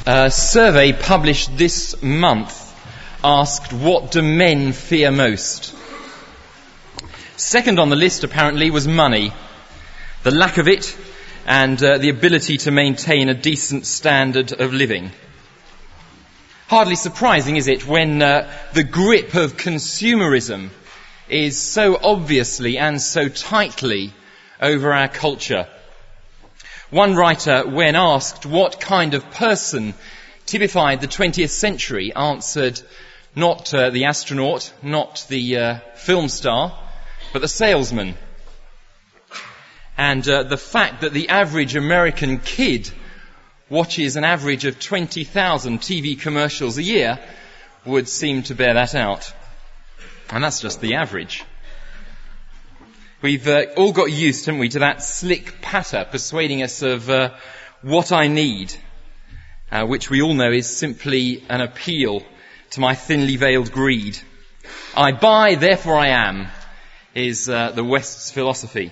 A survey published this month asked, what do men fear most? Second on the list, apparently, was money. The lack of it and the ability to maintain a decent standard of living. Hardly surprising, is it, when the grip of consumerism is so obviously and so tightly over our culture. One writer, when asked what kind of person typified the 20th century, answered, not the astronaut, not the film star, but the salesman. And the fact that the average American kid watches an average of 20,000 TV commercials a year would seem to bear that out. And that's just the average. We've all got used, haven't we, to that slick patter persuading us of what I need, which we all know is simply an appeal to my thinly veiled greed. I buy, therefore I am, is the West's philosophy.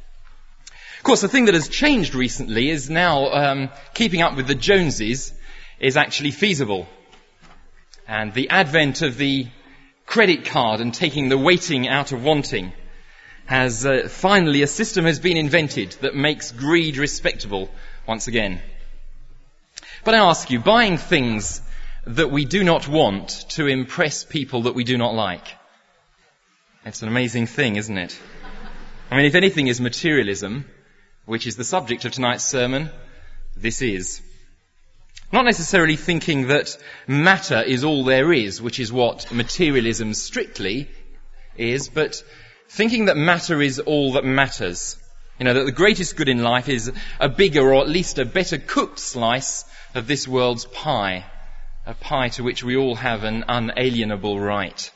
Of course, the thing that has changed recently is now keeping up with the Joneses is actually feasible. And the advent of the credit card and taking the waiting out of wanting has finally a system has been invented that makes greed respectable once again. But I ask you, buying things that we do not want to impress people that we do not like, it's an amazing thing, isn't it? I mean, if anything is materialism, which is the subject of tonight's sermon, this is. Not necessarily thinking that matter is all there is, which is what materialism strictly is, but thinking that matter is all that matters. You know, that the greatest good in life is a bigger or at least a better cooked slice of this world's pie, a pie to which we all have an unalienable right.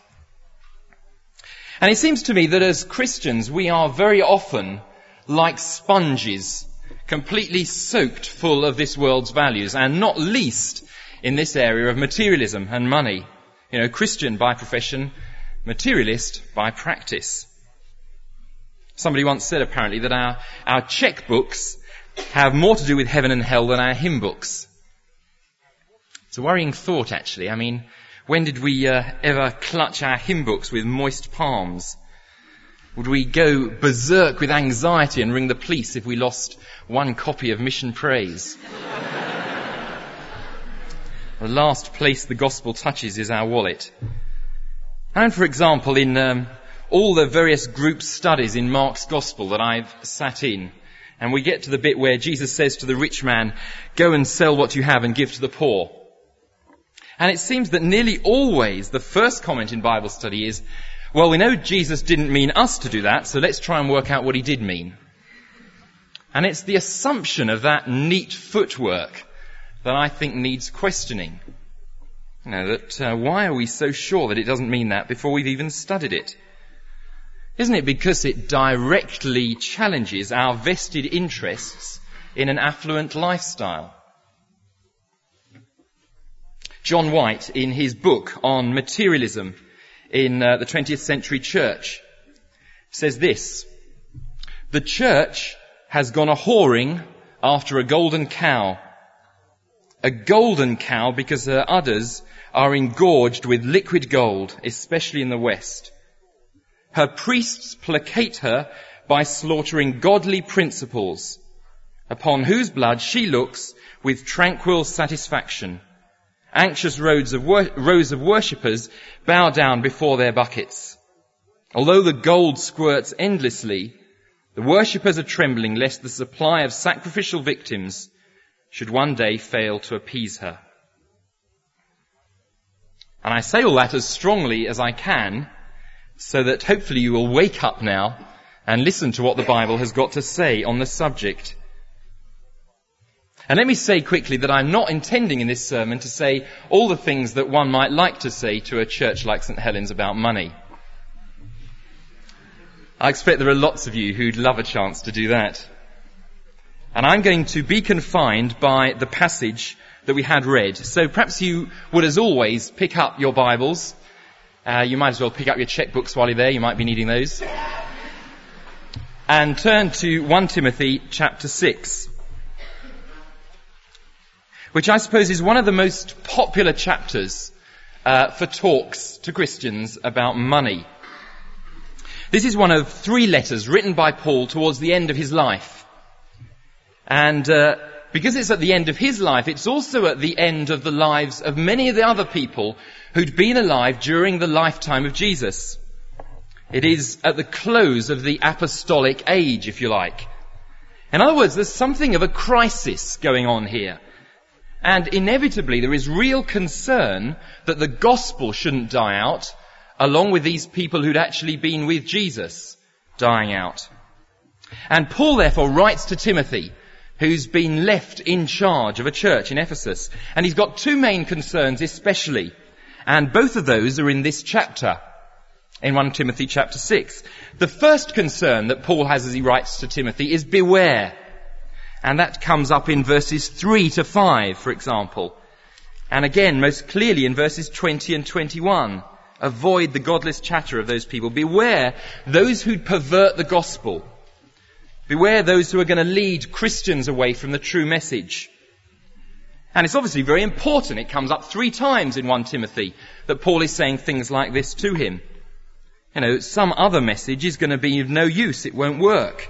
And it seems to me that as Christians we are very often like sponges, completely soaked full of this world's values, and not least in this area of materialism and money. You know, Christian by profession, materialist by practice. Somebody once said, apparently, that our checkbooks have more to do with heaven and hell than our hymn books. It's a worrying thought, actually. I mean, when did we ever clutch our hymn books with moist palms? Would we go berserk with anxiety and ring the police if we lost one copy of Mission Praise? The last place the gospel touches is our wallet. And for example, in all the various group studies in Mark's Gospel that I've sat in, and we get to the bit where Jesus says to the rich man, go and sell what you have and give to the poor. And it seems that nearly always the first comment in Bible study is, well, we know Jesus didn't mean us to do that, so let's try and work out what he did mean. And it's the assumption of that neat footwork that I think needs questioning. You know, that why are we so sure that it doesn't mean that before we've even studied it? Isn't it because it directly challenges our vested interests in an affluent lifestyle? John White, in his book on materialism in the 20th century church, says this: the church has gone a-whoring after a golden cow because her udders are engorged with liquid gold, especially in the West. Her priests placate her by slaughtering godly principles, upon whose blood she looks with tranquil satisfaction. Anxious rows of worshippers bow down before their buckets. Although the gold squirts endlessly, the worshippers are trembling lest the supply of sacrificial victims should one day fail to appease her. And I say all that as strongly as I can, so that hopefully you will wake up now and listen to what the Bible has got to say on the subject. And let me say quickly that I'm not intending in this sermon to say all the things that one might like to say to a church like St. Helens about money. I expect there are lots of you who'd love a chance to do that. And I'm going to be confined by the passage that we had read. So perhaps you would, as always, pick up your Bibles. You might as well pick up your checkbooks while you're there. You might be needing those. And turn to 1 Timothy chapter 6. which I suppose is one of the most popular chapters for talks to Christians about money. This is one of 3 letters written by Paul towards the end of his life. And because it's at the end of his life, it's also at the end of the lives of many of the other people who'd been alive during the lifetime of Jesus. It is at the close of the apostolic age, if you like. In other words, there's something of a crisis going on here. And inevitably there is real concern that the gospel shouldn't die out, along with these people who'd actually been with Jesus dying out. And Paul therefore writes to Timothy, who's been left in charge of a church in Ephesus. And he's got 2 main concerns especially. And both of those are in this chapter, in 1 Timothy chapter 6. The first concern that Paul has as he writes to Timothy is beware. And that comes up in verses 3 to 5, for example. And again, most clearly in verses 20 and 21. Avoid the godless chatter of those people. Beware those who pervert the gospel. Beware those who are going to lead Christians away from the true message. And it's obviously very important. It comes up 3 times in 1 Timothy that Paul is saying things like this to him. Some other message is going to be of no use. It won't work.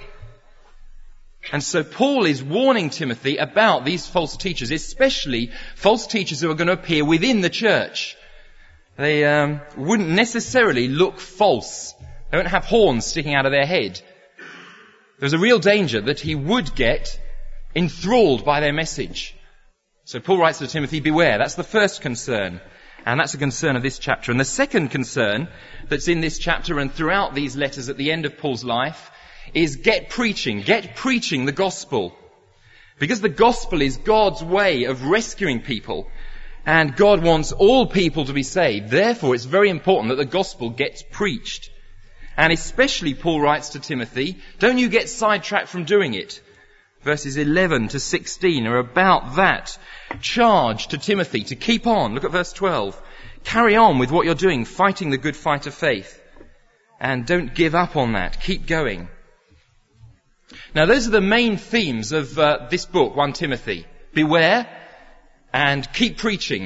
And so Paul is warning Timothy about these false teachers, especially false teachers who are going to appear within the church. They wouldn't necessarily look false. They don't have horns sticking out of their head. There's a real danger that he would get enthralled by their message. So Paul writes to Timothy, beware. That's the first concern. And that's a concern of this chapter. And the second concern that's in this chapter and throughout these letters at the end of Paul's life is get preaching the gospel. Because the gospel is God's way of rescuing people. And God wants all people to be saved. Therefore, it's very important that the gospel gets preached. And especially Paul writes to Timothy, don't you get sidetracked from doing it. Verses 11 to 16 are about that charge to Timothy to keep on. Look at verse 12. Carry on with what you're doing, fighting the good fight of faith. And don't give up on that. Keep going. Now, those are the main themes of this book, 1 Timothy. Beware and keep preaching.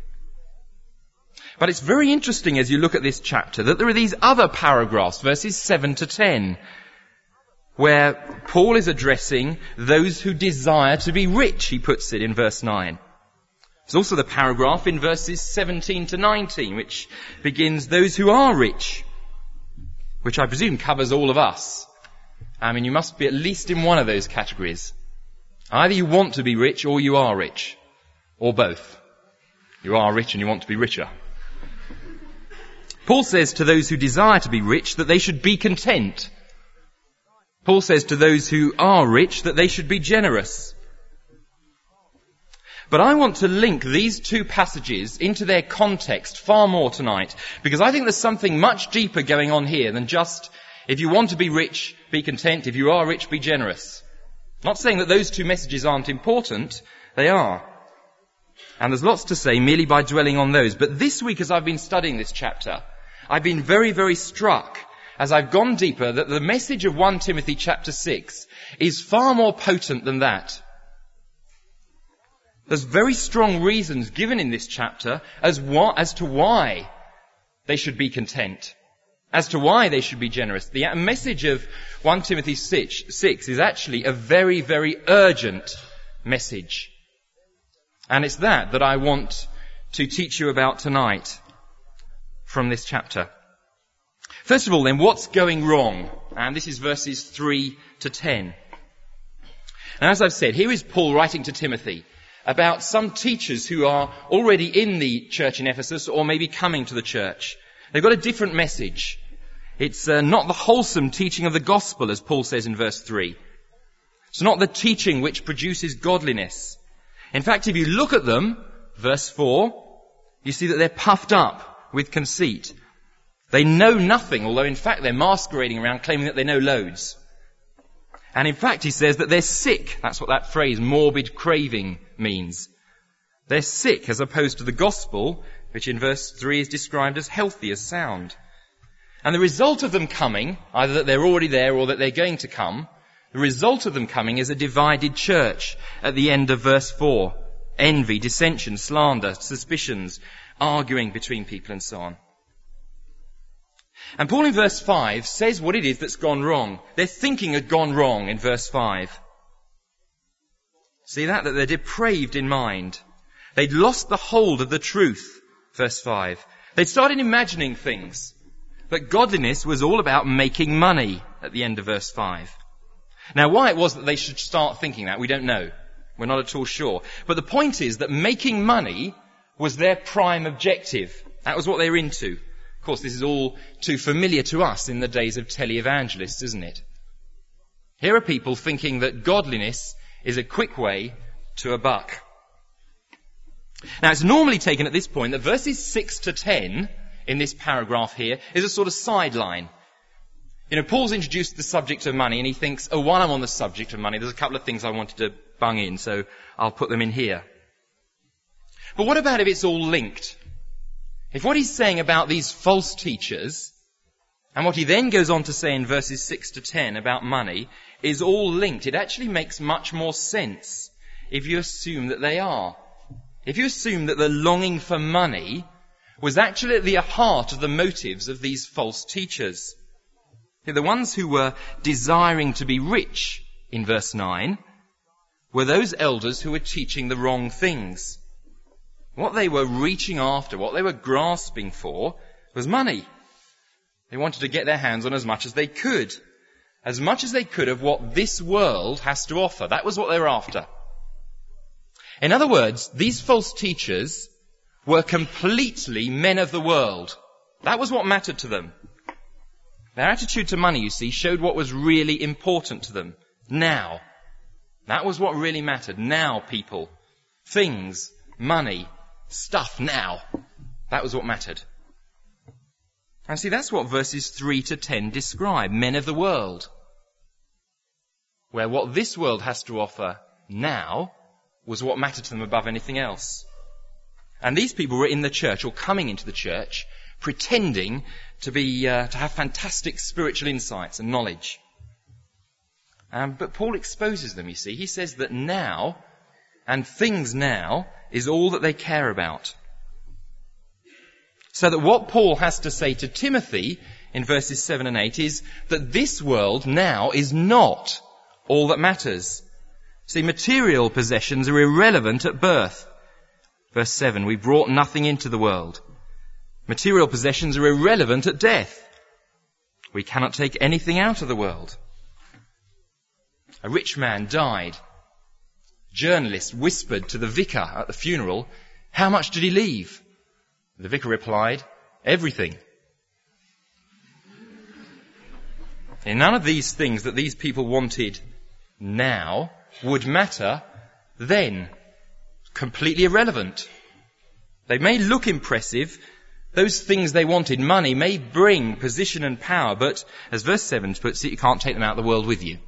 But it's very interesting as you look at this chapter that there are these other paragraphs, verses 7 to 10, where Paul is addressing those who desire to be rich, he puts it in verse 9. There's also the paragraph in verses 17 to 19, which begins, those who are rich, which I presume covers all of us. You must be at least in one of those categories. Either you want to be rich or you are rich. Or both. You are rich and you want to be richer. Paul says to those who desire to be rich that they should be content. Paul says to those who are rich that they should be generous. But I want to link these 2 passages into their context far more tonight, because I think there's something much deeper going on here than just, if you want to be rich, be content. If you are rich, be generous. I'm not saying that those 2 messages aren't important. They are. And there's lots to say merely by dwelling on those. But this week, as I've been studying this chapter, I've been very, very struck as I've gone deeper that the message of 1 Timothy chapter 6 is far more potent than that. There's very strong reasons given in this chapter as to why they should be content, as to why they should be generous. The message of 1 Timothy 6 is actually a very, very urgent message. And it's that I want to teach you about tonight from this chapter. First of all then, what's going wrong? And this is verses 3 to 10. And as I've said, here is Paul writing to Timothy about some teachers who are already in the church in Ephesus or maybe coming to the church. They've got a different message. It's not the wholesome teaching of the gospel, as Paul says in verse 3. It's not the teaching which produces godliness. In fact, if you look at them, verse 4, you see that they're puffed up with conceit. They know nothing, although in fact they're masquerading around claiming that they know loads. And in fact he says that they're sick. That's what that phrase, morbid craving, means. They're sick as opposed to the gospel, which in verse 3 is described as healthy, as sound. And the result of them coming, either that they're already there or that they're going to come, the result of them coming is a divided church at the end of verse 4. envy, dissension, slander, suspicions, arguing between people and so on. And Paul in verse 5 says what it is that's gone wrong. Their thinking had gone wrong in verse 5. See that they're depraved in mind. They'd lost the hold of the truth, verse 5. They'd started imagining things. That godliness was all about making money at the end of verse 5. Now why it was that they should start thinking that, we don't know. We're not at all sure. But the point is that making money was their prime objective. That was what they were into. Of course, this is all too familiar to us in the days of televangelists, isn't it? Here are people thinking that godliness is a quick way to a buck. Now, it's normally taken at this point that verses 6 to 10 in this paragraph here is a sort of sideline. You know, Paul's introduced the subject of money and he thinks, oh, while I'm on the subject of money, there's a couple of things I wanted to bung in, so I'll put them in here. But what about if it's all linked? If what he's saying about these false teachers, and what he then goes on to say in verses 6 to 10 about money, is all linked, it actually makes much more sense if you assume that they are. If you assume that the longing for money was actually at the heart of the motives of these false teachers. The ones who were desiring to be rich, in verse 9, were those elders who were teaching the wrong things. What they were reaching after, what they were grasping for, was money. They wanted to get their hands on as much as they could of what this world has to offer. That was what they were after. In other words, these false teachers were completely men of the world. That was what mattered to them. Their attitude to money, you see, showed what was really important to them. Now. That was what really mattered. Now, people. Things. Money. Stuff. Now. That was what mattered. And see, that's what verses 3 to 10 describe. Men of the world. Where what this world has to offer now was what mattered to them above anything else. And these people were in the church, or coming into the church, pretending to have fantastic spiritual insights and knowledge. But Paul exposes them, you see. He says that now, and things now, is all that they care about. So that what Paul has to say to Timothy in verses 7 and 8 is that this world now is not all that matters. See, material possessions are irrelevant at birth. Verse 7, we brought nothing into the world. Material possessions are irrelevant at death. We cannot take anything out of the world. A rich man died. Journalist whispered to the vicar at the funeral, how much did he leave? The vicar replied, everything. And none of these things that these people wanted now would matter then. Completely irrelevant. They may look impressive. Those things they wanted, money, may bring position and power, but as verse 7 puts it, you can't take them out of the world with you.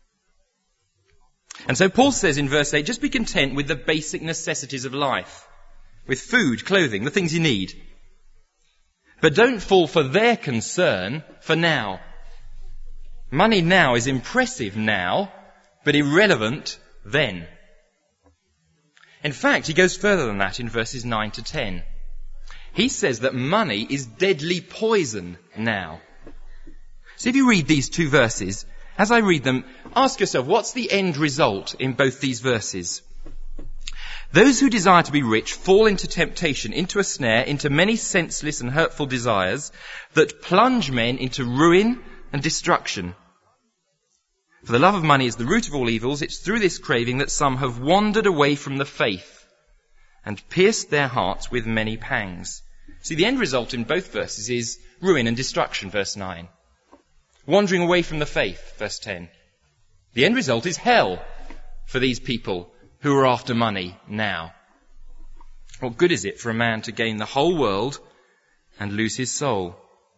And so Paul says in verse 8, just be content with the basic necessities of life, with food, clothing, the things you need. But don't fall for their concern for now. Money now is impressive now, but irrelevant then. In fact, he goes further than that in verses 9 to 10. He says that money is deadly poison now. So if you read these two verses, as I read them, ask yourself, what's the end result in both these verses? Those who desire to be rich fall into temptation, into a snare, into many senseless and hurtful desires that plunge men into ruin and destruction. For the love of money is the root of all evils. It's through this craving that some have wandered away from the faith and pierced their hearts with many pangs. See, the end result in both verses is ruin and destruction, verse 9. Wandering away from the faith, verse 10. The end result is hell for these people who are after money now. What good is it for a man to gain the whole world and lose his soul?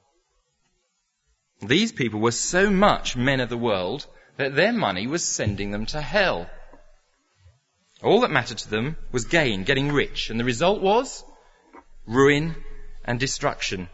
These people were so much men of the world that their money was sending them to hell. All that mattered to them was gain, getting rich, and the result was ruin and destruction.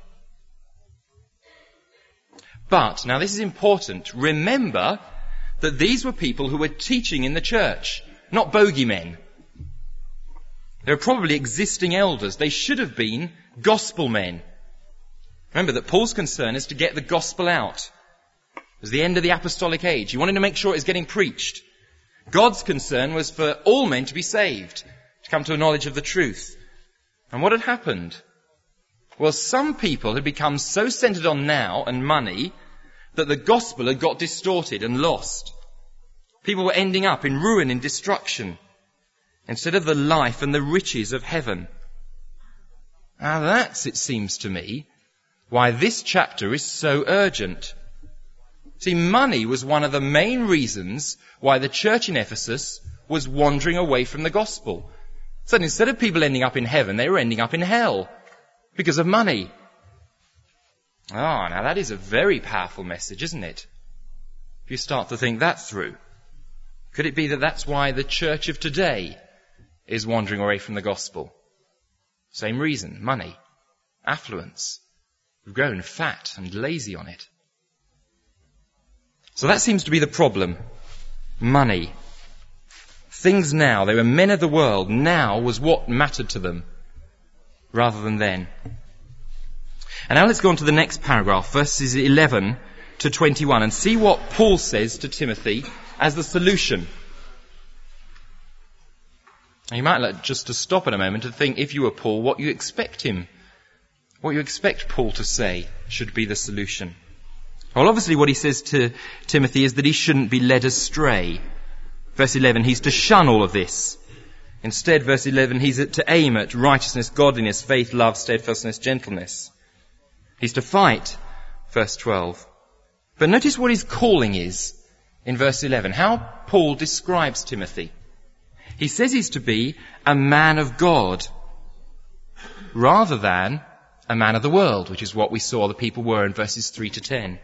But, now this is important, remember that these were people who were teaching in the church, not bogeymen. They were probably existing elders. They should have been gospel men. Remember that Paul's concern is to get the gospel out. It was the end of the apostolic age. He wanted to make sure it was getting preached. God's concern was for all men to be saved, to come to a knowledge of the truth. And what had happened? Well, some people had become so centered on now and money that the gospel had got distorted and lost. People were ending up in ruin and destruction instead of the life and the riches of heaven. Now that's, it seems to me, why this chapter is so urgent. See, money was one of the main reasons why the church in Ephesus was wandering away from the gospel. So instead of people ending up in heaven, they were ending up in hell because of money. Now that is a very powerful message, isn't it? If you start to think that through. Could it be that that's why the church of today is wandering away from the gospel? Same reason, money, affluence. We've grown fat and lazy on it. So that seems to be the problem. Money. Things now, they were men of the world. Now was what mattered to them, rather than then. And now let's go on to the next paragraph, verses 11 to 21, and see what Paul says to Timothy as the solution. Now you might like just to stop in a moment and think, if you were Paul, what you expect Paul to say should be the solution. Well, obviously what he says to Timothy is that he shouldn't be led astray. Verse 11, he's to shun all of this. Instead, verse 11, he's to aim at righteousness, godliness, faith, love, steadfastness, gentleness. He's to fight, verse 12. But notice what his calling is in verse 11, how Paul describes Timothy. He says he's to be a man of God rather than a man of the world, which is what we saw the people were in verses 3 to 10.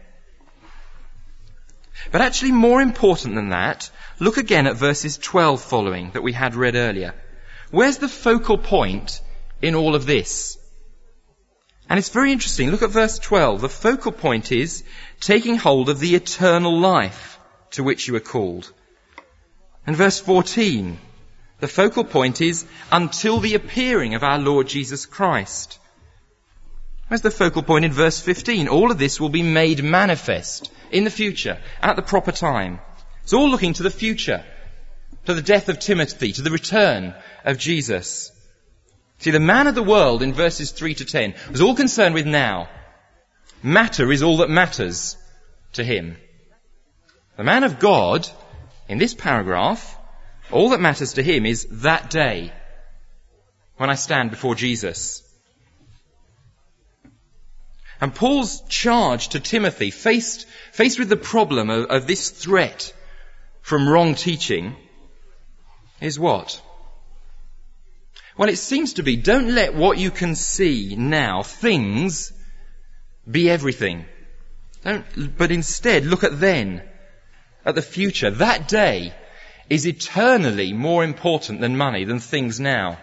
But actually more important than that, look again at verses 12 following that we had read earlier. Where's the focal point in all of this? And it's very interesting. Look at verse 12. The focal point is taking hold of the eternal life to which you are called. And verse 14, the focal point is until the appearing of our Lord Jesus Christ. Where's the focal point in verse 15? All of this will be made manifest in the future, at the proper time. It's all looking to the future, to the death of Timothy, to the return of Jesus. See, the man of the world in verses 3 to 10 was all concerned with now. Matter is all that matters to him. The man of God, in this paragraph, all that matters to him is that day when I stand before Jesus. And Paul's charge to Timothy, faced with the problem of this threat from wrong teaching, is what? Well, it seems to be, don't let what you can see now, things, be everything. But instead, look at then, at the future. That day is eternally more important than money, than things now.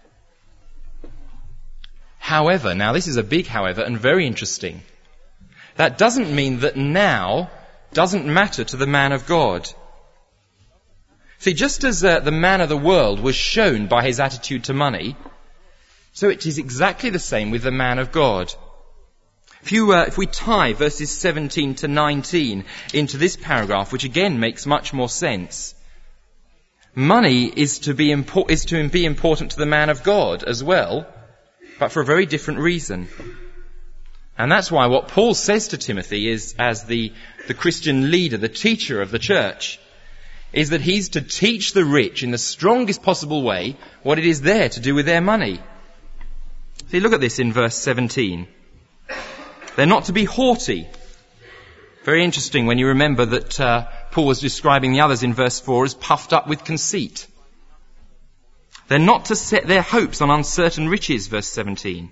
However, now this is a big however and very interesting. That doesn't mean that now doesn't matter to the man of God. See, just as the man of the world was shown by his attitude to money, so it is exactly the same with the man of God. If we tie verses 17 to 19 into this paragraph, which again makes much more sense, money is to be important to the man of God as well, but for a very different reason. And that's why what Paul says to Timothy is, as the Christian leader, the teacher of the church, is that he's to teach the rich in the strongest possible way what it is there to do with their money. See, look at this in verse 17. They're not to be haughty. Very interesting when you remember that Paul was describing the others in verse 4 as puffed up with conceit. They're not to set their hopes on uncertain riches, verse 17.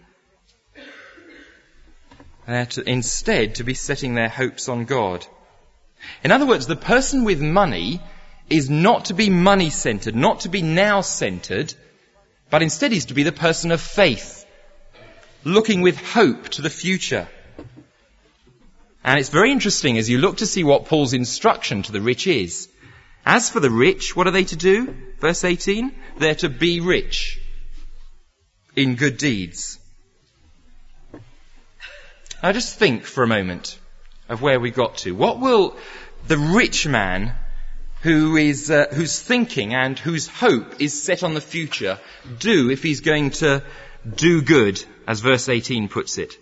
They're instead to be setting their hopes on God. In other words, the person with money is not to be money-centered, not to be now-centered, but instead is to be the person of faith, looking with hope to the future. And it's very interesting as you look to see what Paul's instruction to the rich is. As for the rich, what are they to do? Verse 18, they're to be rich. in good deeds. Now just think for a moment of where we got to. What will the rich man who's thinking and whose hope is set on the future do if he's going to do good, as verse 18 puts it?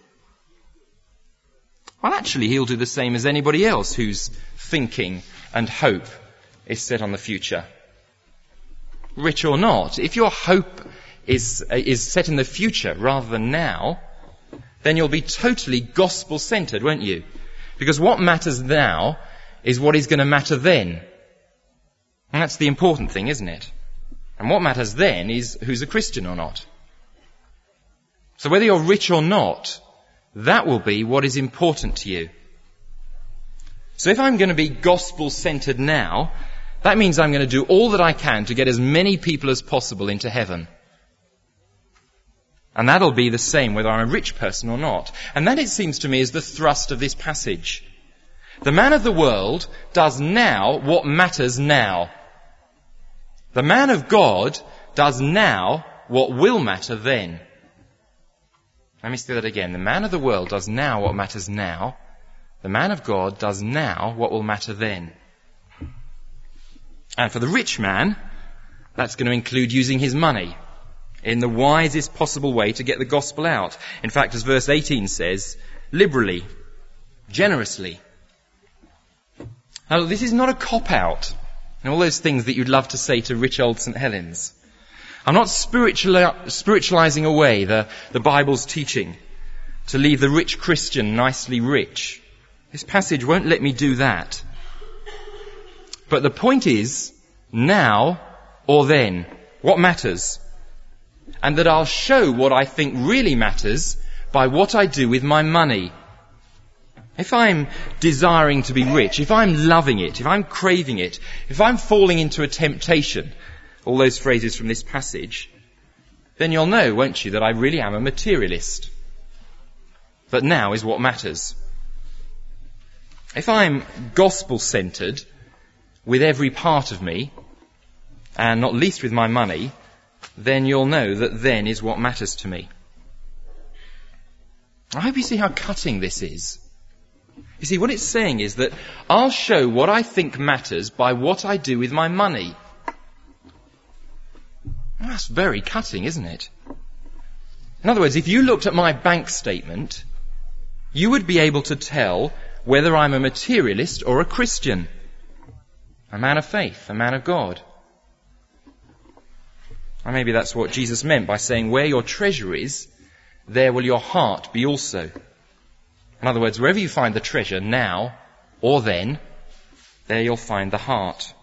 Well, actually, he'll do the same as anybody else whose thinking and hope is set on the future. Rich or not, if your hope is set in the future rather than now, then you'll be totally gospel-centred, won't you? Because what matters now is what is going to matter then. And that's the important thing, isn't it? And what matters then is who's a Christian or not. So whether you're rich or not, that will be what is important to you. So if I'm going to be gospel-centred now, that means I'm going to do all that I can to get as many people as possible into heaven. And that'll be the same whether I'm a rich person or not. And that, it seems to me, is the thrust of this passage. The man of the world does now what matters now. The man of God does now what will matter then. Let me say that again. The man of the world does now what matters now. The man of God does now what will matter then. And for the rich man, that's going to include using his money in the wisest possible way to get the gospel out. In fact, as verse 18 says, liberally, generously. Now, this is not a cop-out, and all those things that you'd love to say to rich old St. Helens. I'm not spiritualizing away the Bible's teaching to leave the rich Christian nicely rich. This passage won't let me do that. But the point is, now or then, what matters? And that I'll show what I think really matters by what I do with my money. If I'm desiring to be rich, if I'm loving it, if I'm craving it, if I'm falling into a temptation, all those phrases from this passage, then you'll know, won't you, that I really am a materialist. But now is what matters. If I'm gospel-centred with every part of me, and not least with my money, then you'll know that then is what matters to me. I hope you see how cutting this is. You see, what it's saying is that I'll show what I think matters by what I do with my money. Well, that's very cutting, isn't it? In other words, if you looked at my bank statement, you would be able to tell whether I'm a materialist or a Christian, a man of faith, a man of God. And maybe that's what Jesus meant by saying, where your treasure is, there will your heart be also. In other words, wherever you find the treasure, now or then, there you'll find the heart.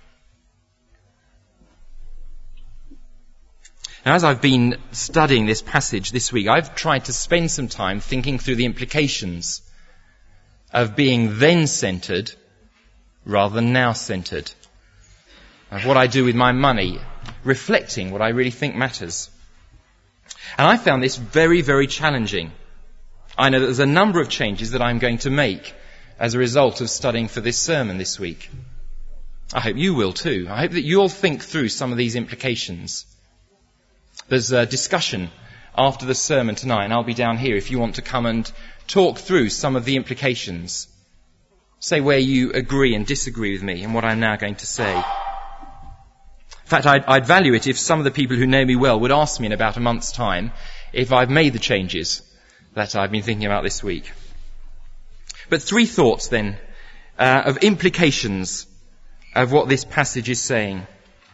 Now, as I've been studying this passage this week, I've tried to spend some time thinking through the implications of being then-centred rather than now-centred, of what I do with my money, reflecting what I really think matters. And I found this very, very challenging. I know that there's a number of changes that I'm going to make as a result of studying for this sermon this week. I hope you will too. I hope that you'll think through some of these implications. There's a discussion after the sermon tonight, and I'll be down here if you want to come and talk through some of the implications. Say where you agree and disagree with me and what I'm now going to say. In fact, I'd value it if some of the people who know me well would ask me in about a month's time if I've made the changes that I've been thinking about this week. But 3 thoughts then of implications of what this passage is saying.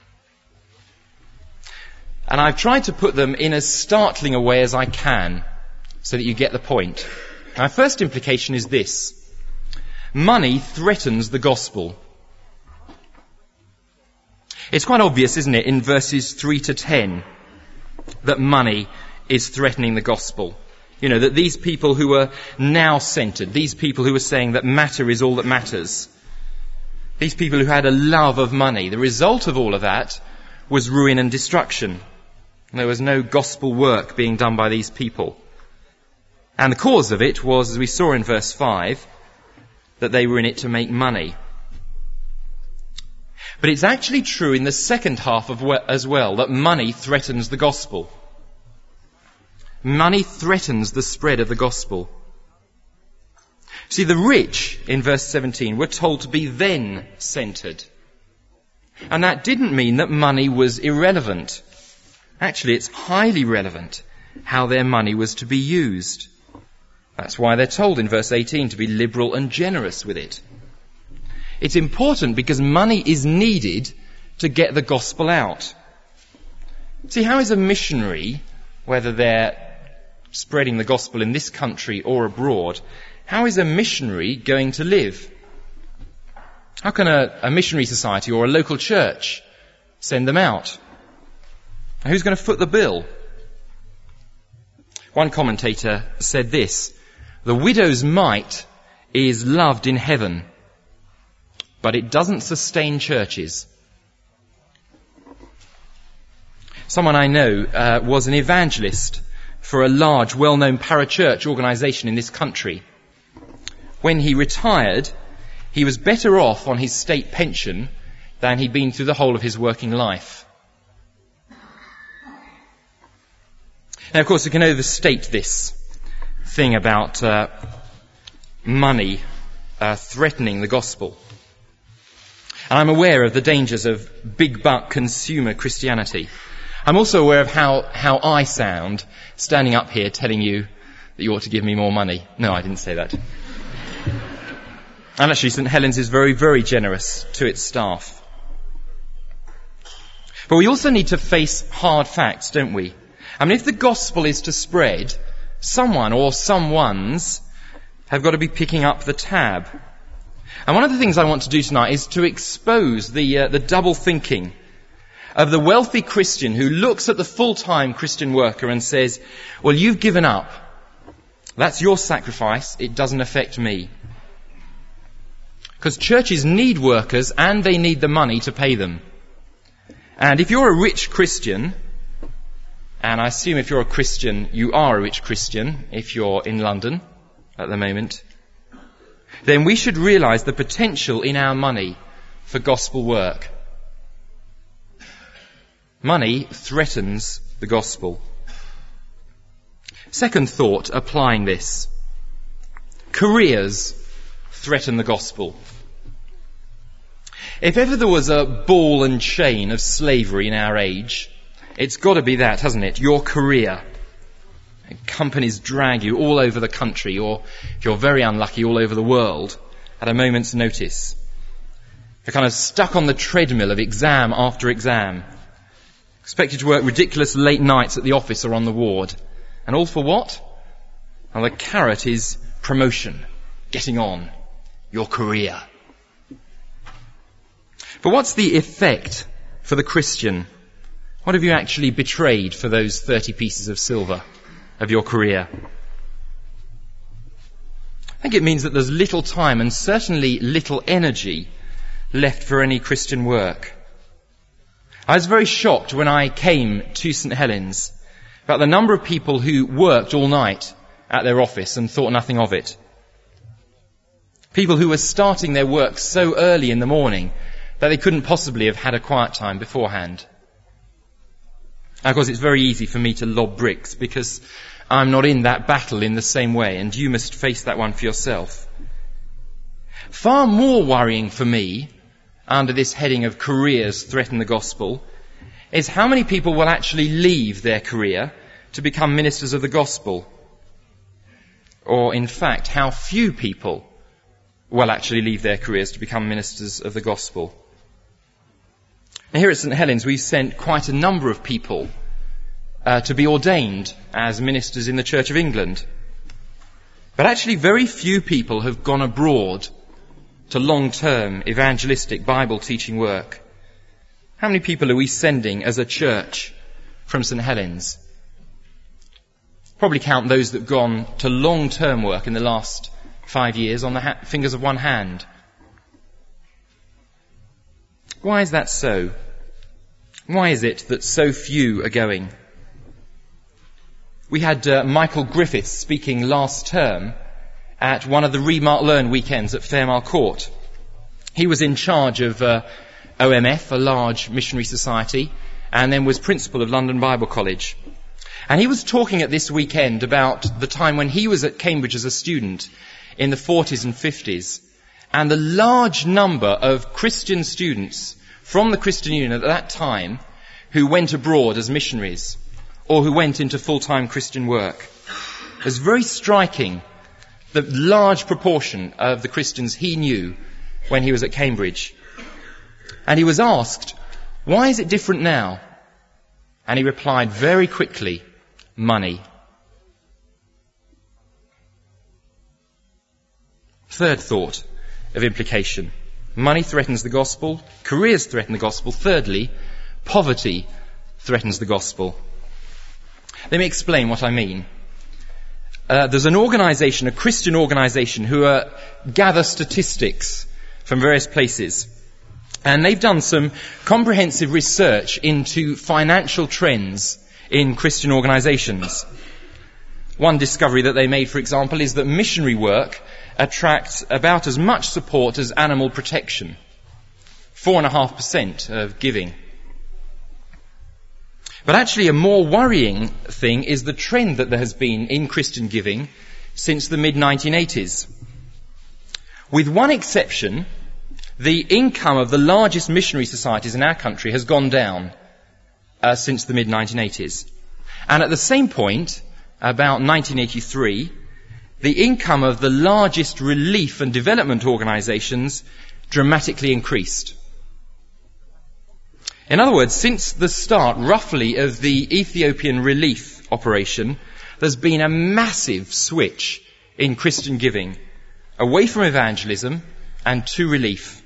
And I've tried to put them in as startling a way as I can so that you get the point. My first implication is this. Money threatens the gospel. It's quite obvious, isn't it, in verses 3 to 10, that money is threatening the gospel. You know, that these people who are now centred, these people who are saying that matter is all that matters, these people who had a love of money, the result of all of that was ruin and destruction. There was no gospel work being done by these people. And the cause of it was, as we saw in verse 5, that they were in it to make money. But it's actually true in the second half as well, that money threatens the gospel. Money threatens the spread of the gospel. See, the rich, in verse 17, were told to be then-centred. And that didn't mean that money was irrelevant. Actually, it's highly relevant how their money was to be used. That's why they're told in verse 18 to be liberal and generous with it. It's important because money is needed to get the gospel out. See, how is a missionary, whether they're spreading the gospel in this country or abroad, how is a missionary going to live? How can a missionary society or a local church send them out? Who's going to foot the bill? One commentator said this: the widow's mite is loved in heaven, but it doesn't sustain churches. Someone I know was an evangelist for a large, well-known parachurch organisation in this country. When he retired, he was better off on his state pension than he'd been through the whole of his working life. Now, of course, we can overstate this thing about money threatening the gospel. And I'm aware of the dangers of big-buck consumer Christianity. I'm also aware of how I sound standing up here telling you that you ought to give me more money. No, I didn't say that. And actually, St. Helens is very, very generous to its staff. But we also need to face hard facts, don't we? I mean, if the gospel is to spread, someone or someones have got to be picking up the tab. And one of the things I want to do tonight is to expose the double thinking of the wealthy Christian who looks at the full-time Christian worker and says, well, you've given up. That's your sacrifice. It doesn't affect me. Because churches need workers and they need the money to pay them. And if you're a rich Christian, and I assume if you're a Christian, you are a rich Christian if you're in London at the moment, then we should realise the potential in our money for gospel work. Money threatens the gospel. Second thought applying this. Careers threaten the gospel. If ever there was a ball and chain of slavery in our age, it's got to be that, hasn't it? Your career. Companies drag you all over the country, or if you're very unlucky, all over the world at a moment's notice. You're kind of stuck on the treadmill of exam after exam, expected to work ridiculous late nights at the office or on the ward. And all for what? Well, the carrot is promotion, getting on, your career. But what's the effect for the Christian? What have you actually betrayed for those 30 pieces of silver of your career? I think it means that there's little time and certainly little energy left for any Christian work. I was very shocked when I came to St. Helens about the number of people who worked all night at their office and thought nothing of it. People who were starting their work so early in the morning that they couldn't possibly have had a quiet time beforehand. Of course, it's very easy for me to lob bricks because I'm not in that battle in the same way, and you must face that one for yourself. Far more worrying for me, under this heading of careers threaten the gospel, is how many people will actually leave their career to become ministers of the gospel. Or, in fact, how few people will actually leave their careers to become ministers of the gospel. Now, here at St. Helens, we've sent quite a number of people to be ordained as ministers in the Church of England. But actually, very few people have gone abroad to long-term evangelistic Bible teaching work. How many people are we sending as a church from St. Helens? Probably count those that have gone to long-term work in the last 5 years on the fingers of one hand. Why is that so? Why is it that so few are going? We had Michael Griffiths speaking last term at one of the Read, Mark, Learn weekends at Fairmile Court. He was in charge of OMF, a large missionary society, and then was principal of London Bible College. And he was talking at this weekend about the time when he was at Cambridge as a student in the 40s and 50s, and the large number of Christian students from the Christian Union at that time who went abroad as missionaries or who went into full-time Christian work. It was very striking, the large proportion of the Christians he knew when he was at Cambridge. And he was asked, why is it different now? And he replied very quickly, money. Third thought of implication. Money threatens the gospel. Careers threaten the gospel. Thirdly, poverty threatens the gospel. Let me explain what I mean. There's an organisation, a Christian organisation, who gather statistics from various places. And they've done some comprehensive research into financial trends in Christian organisations. One discovery that they made, for example, is that missionary work attracts about as much support as animal protection. 4.5% of giving. But actually a more worrying thing is the trend that there has been in Christian giving since the mid-1980s. With one exception, the income of the largest missionary societies in our country has gone down since the mid-1980s. And at the same point, about 1983, the income of the largest relief and development organisations dramatically increased. In other words, since the start, roughly, of the Ethiopian relief operation, there's been a massive switch in Christian giving, away from evangelism and to relief.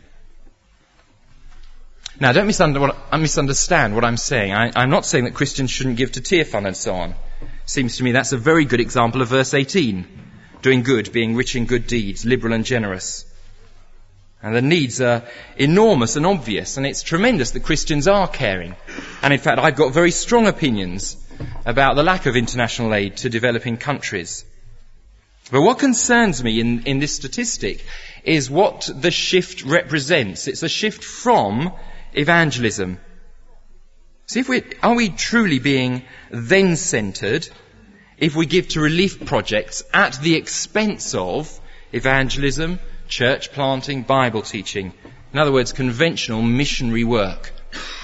Now, don't misunderstand what I'm saying. I'm not saying that Christians shouldn't give to Tear Fund and so on. Seems to me that's a very good example of verse 18. Doing good, being rich in good deeds, liberal and generous. And the needs are enormous and obvious, and it's tremendous that Christians are caring. And in fact, I've got very strong opinions about the lack of international aid to developing countries. But what concerns me in this statistic is what the shift represents. It's a shift from evangelism. See, are we truly being then-centred if we give to relief projects at the expense of evangelism, church planting, Bible teaching? In other words, conventional missionary work.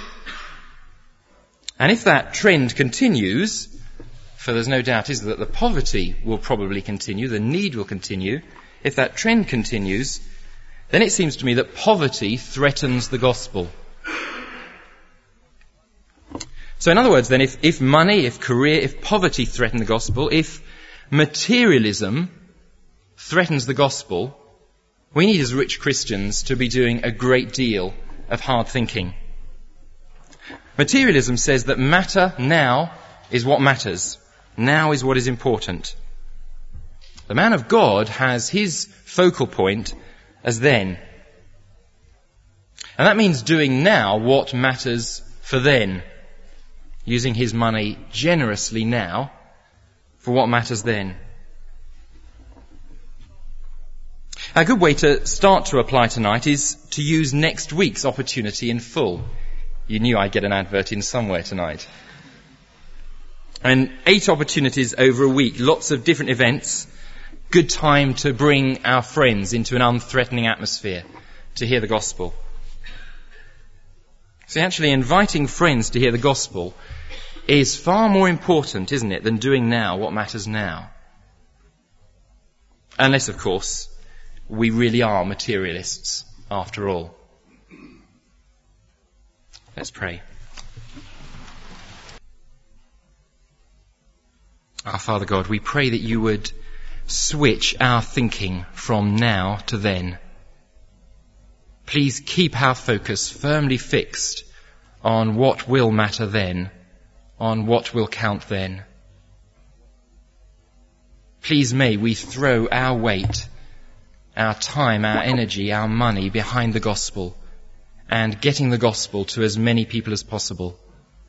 And if that trend continues, for there's no doubt is that the poverty will probably continue, the need will continue. If that trend continues, then it seems to me that poverty threatens the gospel. So in other words then, if money, if career, if poverty threaten the gospel, if materialism threatens the gospel, we need as rich Christians to be doing a great deal of hard thinking. Materialism says that matter now is what matters. Now is what is important. The man of God has his focal point as then. And that means doing now what matters for then. Using his money generously now for what matters then. A good way to start to apply tonight is to use next week's opportunity in full. You knew I'd get an advert in somewhere tonight. And 8 opportunities over a week, lots of different events. Good time to bring our friends into an unthreatening atmosphere to hear the gospel. See, actually inviting friends to hear the gospel is far more important, isn't it, than doing now what matters now. Unless, of course, we really are materialists after all. Let's pray. Our Father God, we pray that you would switch our thinking from now to then. Please keep our focus firmly fixed on what will matter then, on what will count then. Please may we throw our weight, our time, our energy, our money behind the gospel and getting the gospel to as many people as possible.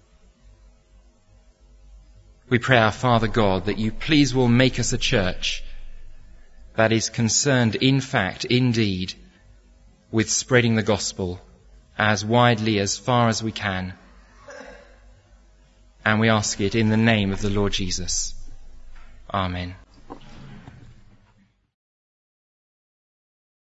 We pray, our Father God, that you please will make us a church that is concerned in fact, indeed, with spreading the gospel as widely as far as we can. And we ask it in the name of the Lord Jesus. Amen.